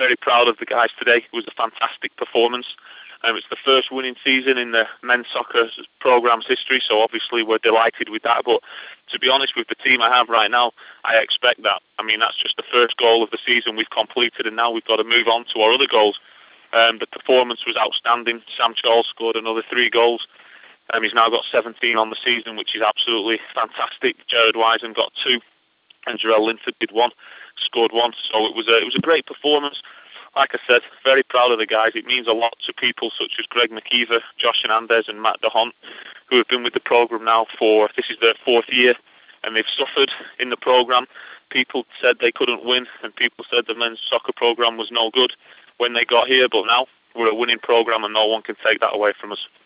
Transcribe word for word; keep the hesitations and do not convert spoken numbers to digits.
very proud of the guys today. It was a fantastic performance. Um, it's the first winning season in the men's soccer programme's history, so obviously we're delighted with that. But to be honest, with the team I have right now, I expect that. I mean, that's just the first goal of the season we've completed, and now we've got to move on to our other goals. Um, the performance was outstanding. Sam Charles scored another three goals. Um, he's now got seventeen on the season, which is absolutely fantastic. Jared Wisen got two, and Jarell Linford did one, scored one. So it was a, it was a great performance. Like I said, very proud of the guys. It means a lot to people such as Greg McKeever, Josh Hernandez and Matt DeHont, who have been with the programme now for, this is their fourth year, and they've suffered in the programme. People said they couldn't win, and people said the men's soccer programme was no good when they got here, but now we're a winning programme and no one can take that away from us.